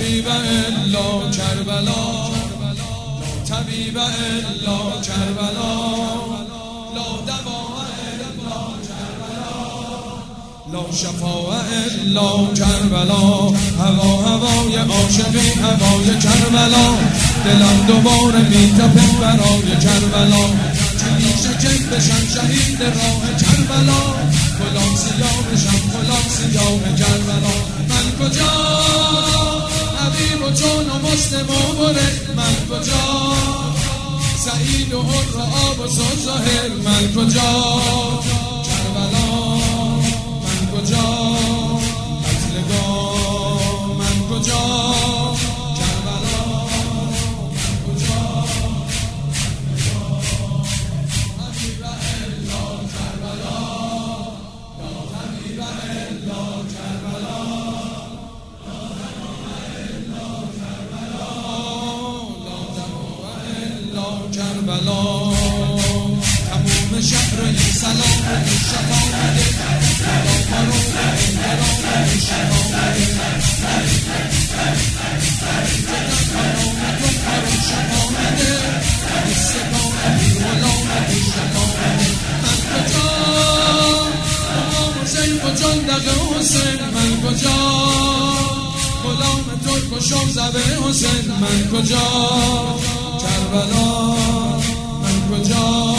طبیب الا کربلا، طبیب الا کربلا، لا دوا الا کربلا، لا شفا الا کربلا. هوای عاشقی هوای کربلا، دلم دوباره میتپه برای کربلا. چه میشه که بشم شهید راه کربلا، غلام سیاه بشم غلام سیاه کربلا. من کجا حبیب و جون و مسلم و بره، من کجا سعید و حر و آب و ظاهر، من کجا کربلا، من کجا قتلگاه، من کجا کربلا، من کجا حبیب الا کربلا، یا حبیب الا کربلا، یا حبیب الا کربلا، لا دوا الا کربلا. تموم شهر این سلام این شفا بده، خدا رو این شفا بده، شفا بده، استقام این غلام این شفا بده. من کجا امام حسین کجا دقه حسین، من کجا غلام ترک و شوزبه حسین، من کجا کربلا، من کجا